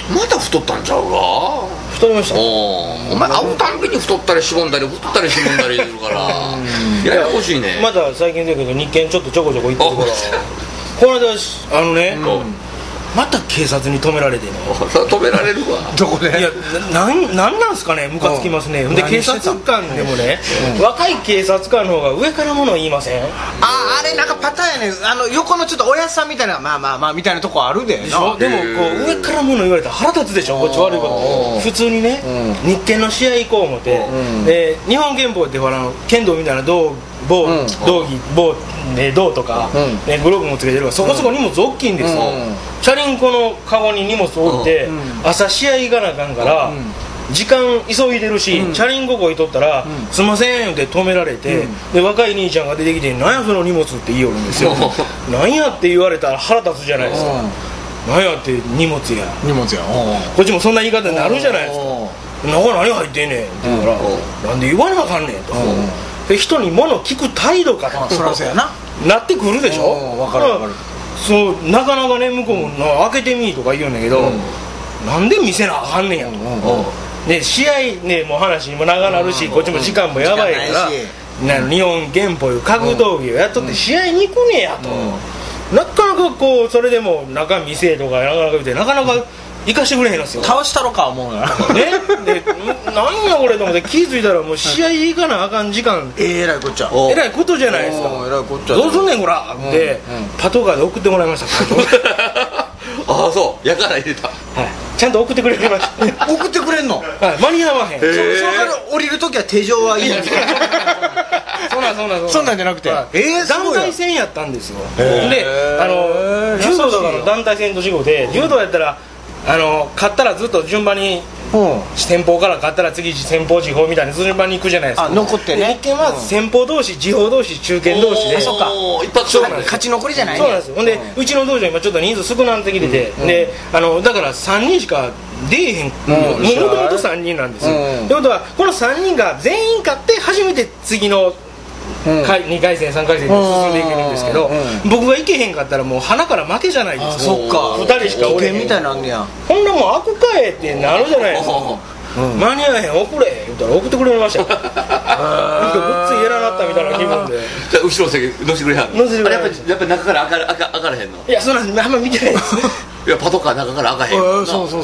また太ったんちゃうか。 太りました。 お前会うたんびに太ったりしぼんだり太ったりしぼんだりするからややこしいね。 また最近だけど日券ちょっとちょこちょこ行ってるからこの間また警察に止められてね。 止められるわ。 どこで？いや、なんすかね、ムカつきますね。で警察官でもね、若い警察官の方が上からもの言いません？ あれなんかパターンやね。横のちょっとおやっさんみたいなまあみたいなとこあるで。 でもこう上からもの言われたら腹立つでしょ。こっち悪いこと普通にね、日券の試合行こう思って、で日本拳法ってほら剣道みたいな道とか、グローブもつけてるからそこそこ荷物大きいんですよ。チャリンコのカゴに荷物置いて朝試合行かなあかんから時間急いでるし、チャリンコこいとったら「すいません」って止められて、で若い兄ちゃんが出てきて「何やその荷物」って言いよるんですよ。何やって言われたら腹立つじゃないですか。何やって荷物やこっちもそんな言い方になるじゃないですか。中何入ってんねんって言うから「なんで言わなあかんねん」と。で人に物聞く態度かとそらそうやなってくるでしょ。 分かるそうなかなかね向こうも「開けてみ」とか言うんだけど、なんで見せなあかんねんやと。で試合ねもう話にも長なるし、こっちも時間もやばいから日本拳法いう格闘技をやっとって試合に行くねやと。なかなかこうそれでも中見せとかなかなか言ってなかなか行かしてくれへんのですよ。 倒したろか思うなね。でなんやこれと思って気づいたらもう試合行かなあかん時間えらいこっちゃえらいことじゃないですか。 えらいこっちゃどうすんねんこらってパトカーで送ってもらいましたああそうやから入れた。 ちゃんと送ってくれました送ってくれんの。 間に合わへん。 そのから降りるときは手錠はいいんですか。そんなんじゃなくて団体戦やったんですよ。で柔道とかの団体戦と違うで、柔道やったら勝ったらずっと順番に先鋒から勝ったら次先鋒時報みたいに順番に行くじゃないですか。 残ってね。 日券は先鋒同士時報同士中堅同士でそうか一発勝負勝ち残りじゃない。 そうなんですよ。ほんでうちの道場今ちょっと人数少なってきてて、でだから3人しか出えへん。もともと3人なんですよ。ってことはこの3人が全員勝って初めて次の2回戦3回戦に進んでいけるんですけど、僕が行けへんかったらもう鼻から負けじゃないですか。 そっか 2人しかおれへんみたいなんねや。 ほんなもう開くかえってなるじゃないですか。間に合わへん送れ言ったら送ってくれましたよ。ごっついやらなったみたいな気分で。 じゃあ後ろの席乗せてくれはんの。 乗せてくれはんの。 やっぱり中から開からへんの。 いやそんなんあんま見てないですいやパトカー中から開かへんもんな。 そう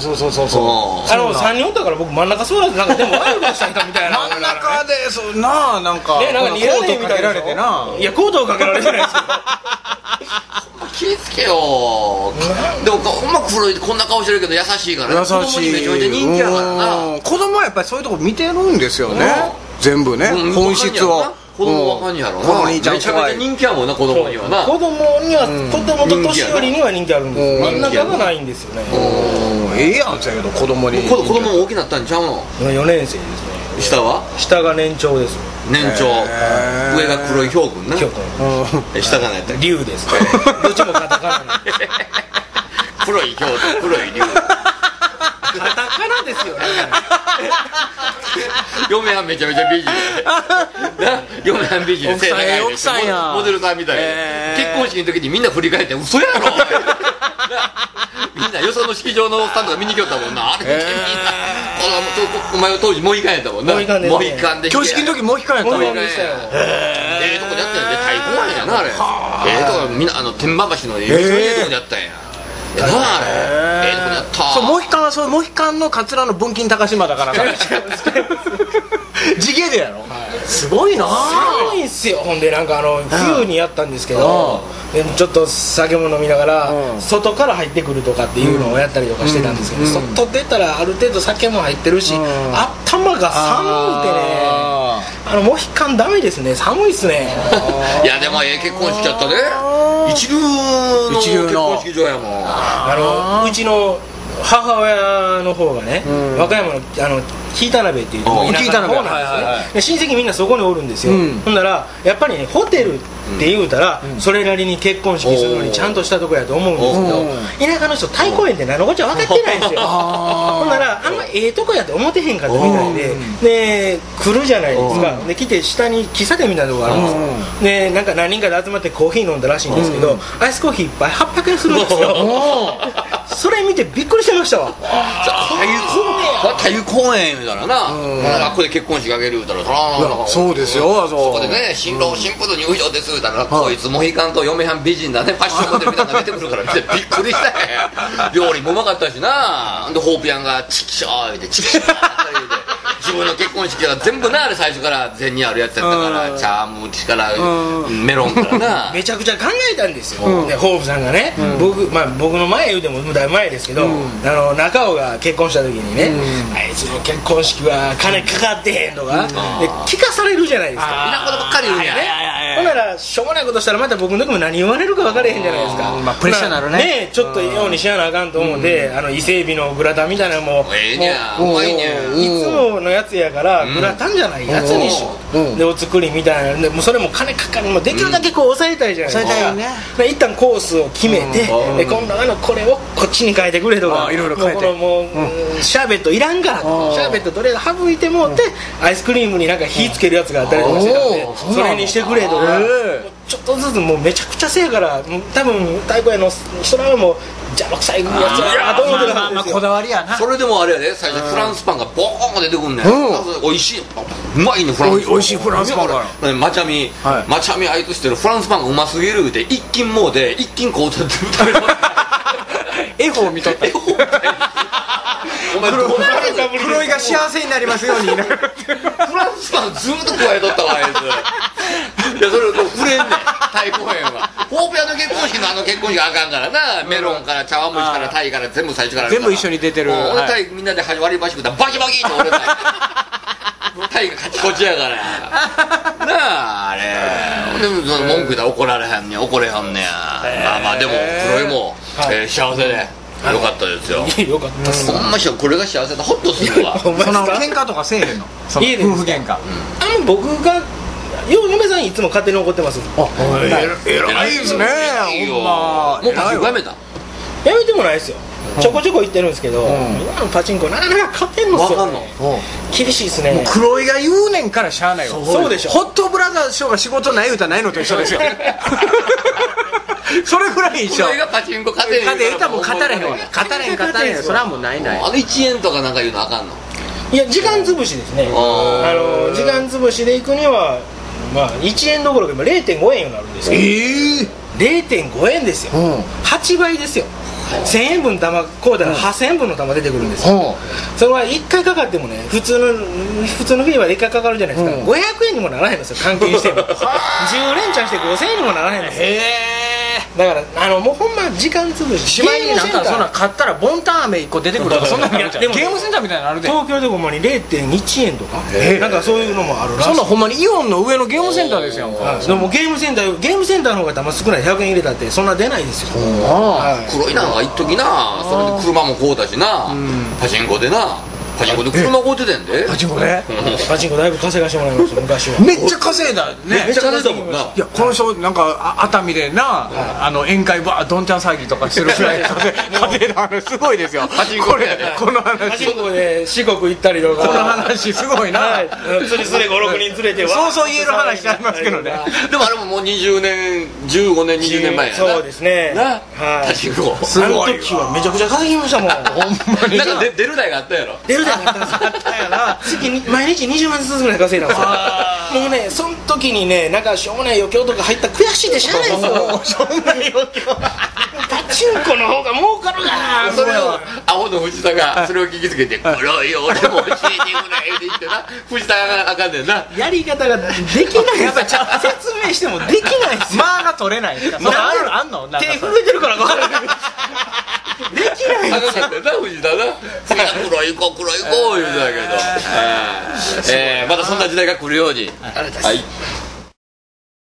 3人おったから僕真ん中座らずなんかでもワイルドした人みたいな真ん中でそうなあなんかねなんか似合わねえみたいな。いやコートをかけられてないですけど気ぃつけよ。でもほんま黒いこんな顔してるけど優しいから優しい。 子供にめちゃめちゃ人気やからな。 子供はやっぱりそういうとこ見てるんですよね。全部ね本質を。 子供わかんやろな。 子供にめちゃめちゃ人気やもんな子供にはな。 子供と年寄りには人気あるんです。真ん中がないんですよね。 ええやんそやけど子供に。 子供も大きなったんちゃうの。 4年生ですね。 下は？ 下が年長です。 年長。上が黒いヒョウ君な。 ヒョウ君。 下が何やったっけ？ 龍です。どっちもカタカナ。 黒いヒョウと黒い龍。 カタカナですよね。 嫁はんめちゃめちゃ美人で嫁はん美人で背高いで奥さんやモデルさんみたいで結婚式の時にみんな振り返って嘘やろみんなよその式場のスタンドが見に来よったもんな。あれみんなお前は当時モヒカンやったもんな。モヒカンで挙式の時モヒカンやったもん。 モヒカンでしたよ。 とこでやったんやで太鼓なんやなあれ。とこみんな天満橋のとこでやったんや。なああれとこでやった。 そうモヒカンはそうモヒカンのカツラの文金高島だから地毛でやろ。すごいな。 すごいっすよ。ほんでなんか冬にやったんですけど、ちょっと酒も飲みながら外から入ってくるとかっていうのをやったりとかしてたんですけど、外出たらある程度酒も入ってるし頭が寒くてね、モヒカンダメですね。寒いっすね。 いやでも結婚式やったね。一流の結婚式場やもん。 うちの母親の方がね、和歌山の紀伊田辺っていう田舎の方なんですね。親戚みんなそこにおるんですよ。ほんならやっぱりねホテルって言うたらそれなりに結婚式するのにちゃんとしたとこやと思うんですけど、田舎の人太鼓園って何のこっちゃ分かってないんですよ。ほんならあんまええとこやって思ってへんかったみたいで来るじゃないですか。で来て下に喫茶店みたいなとこがあるんですよ。でなんか何人かで集まってコーヒー飲んだらしいんですけど、アイスコーヒー1杯800円するんですよ。 それ見てびっくりしてましたわ。 太陽公園みたいなな、学校で結婚式あげる言うたらそうですよ。 そこでね、新郎新婦の入場です言うたら、こいつモヒカンと嫁はん美人だね、ファッションモデルみたいなのが出てくるから見てびっくりしたよ。料理もうまかったしな。でホープヤンがチキショー言うてチキショー言うて自分の結婚式は全部な、あれ最初から前にあるやつやったから、チャームからメロンからなめちゃくちゃ考えたんですよ、でホープさんがね、僕の前言うてもだいぶ前ですけど、中尾が結婚した時にね、あいつの結婚式は金かかってへんとか、で聞かされるじゃないですか。 いらんことばっかり言うんやね。 ほんならしょうもないことしたらまた僕の時も何言われるか分からへんじゃないですか。 プレッシャーになるね。 ちょっとようにしやなあかんと思って伊勢海老のグラタンみたいなのもええにゃうまいにゃいつものやつやからグラタンじゃないやつにしようでお作りみたいなでもそれも金かかるできるだけこう抑えたいじゃないですか。 抑えたいよね。一旦コースを決めてで今度これをこっちに変えてくれとかいろいろ変えてもうシャーベットいらんからシャーベットとりあえず省いてもってアイスクリームになんか火つけるやつがあったりとかしてたんでそれにしてくれとかちょっとずつもうめちゃくちゃせやから多分太鼓屋の人らはもう邪魔くさいやつやなと思ってたんですよ。 こだわりやな。 それでもあれやで、最初フランスパンがボーン出てくんねん。おいしい、うまいねフランスパン。 おいしいフランスパンから。 マチャミあいつしてるフランスパンがうますぎるって一斤もうで一斤こう食べた。 絵本見とった。 お前どうなるの？ 黒井が幸せになりますように。フランスパンずっと加えとったわあいつ。いやそれ触れんねん太鼓園は。ホープ屋の結婚式の結婚式あかんからな、メロンから茶碗蒸しからタイから全部最初から全部一緒に出てる。 俺タイみんなで割り箸食ったらバキバキって俺タイがカチコチやからなああれでもその文句言ったら怒られへんねん怒れへんねや。まあでも黒井も幸せでよかったですよ。 よかったっす。 ほんましこれが幸せでホッとするわ。 その喧嘩とかせえへんの？夫婦喧嘩。 僕が嫁さんいつも勝手に怒ってます。 偉いですね。 ほんまもうパチンコやめた？ やめてもないですよ。ちょこちょこ行ってるんですけど今のパチンコなかなか勝てんのっすよ。厳しいですね。 黒井が言うねんからしゃあないわ。 そうでしょ。 ホットブラザー師匠が仕事ない歌ないのと一緒ですよ。それぐらい一緒。 黒井がパチンコ勝てへん勝てんもう勝たれへん。それはもうない。 1円とかなんか言うのあかんの？ いや時間潰しですね。時間潰しで行くにはまあ1円どころか今 0.5 円になるんですけど、0.5 円ですよ。8倍ですよ。1000円分玉こうだら8000円分の玉出てくるんですよ。それは1回かかってもね普通のフィーは1回かかるじゃないですか。500円にもならへんですよ換金しても。10連チャンして5000円にもならへんですよ。だからもうほんま時間潰し。 しまいになんかそんな買ったらボンタン飴1個出てくるとかそんなのあるじゃん。ゲームセンターみたいなのあるで。 東京でほんまに 0.1 円とかなんかそういうのもあるらしい。 そんなほんまにイオンの上のゲームセンターですよ。 でもゲームセンターの方が玉少ない100円入れたってそんな出ないですよ。 黒いなんか一時なそれで車も買うたしなパチンコで車買うててんで。 パチンコだいぶ稼がしてもらいました昔は。 めっちゃ稼いだね。 めっちゃ稼いだもんな。 いやこの人なんか熱海でな宴会バーどんちゃん騒ぎとかするくらい稼いだ話すごいですよ。 パチンコでこの話パチンコで四国行ったりとかこの話すごいな。 釣りすれ56人連れてそう言える話ありますけどね。 でもあれももう20年15年20年前やな。 そうですね。 パチンコあの時はめちゃくちゃ稼ぎましたもん。ほんまになんか出る台があったやろ。 出る台があったやな。毎日20万ずつぐらい稼いだんですよ。もうねその時にねなんかしょうもない余興とか入ったら悔しいでしゃあないですよ。しょうもない余興パチンコの方が儲かるがな。 それをアホの藤田がそれを聞きつけて「黒いよ俺も教えてくれ」って言ってな藤田があかんねんな。 やり方ができないやっぱ説明してもできないですよ。 間が取れない。あんの手震えてるから分からない。できないあかんかったよな藤田な。黒い子言うてたけどまたそんな時代が来るように。はい。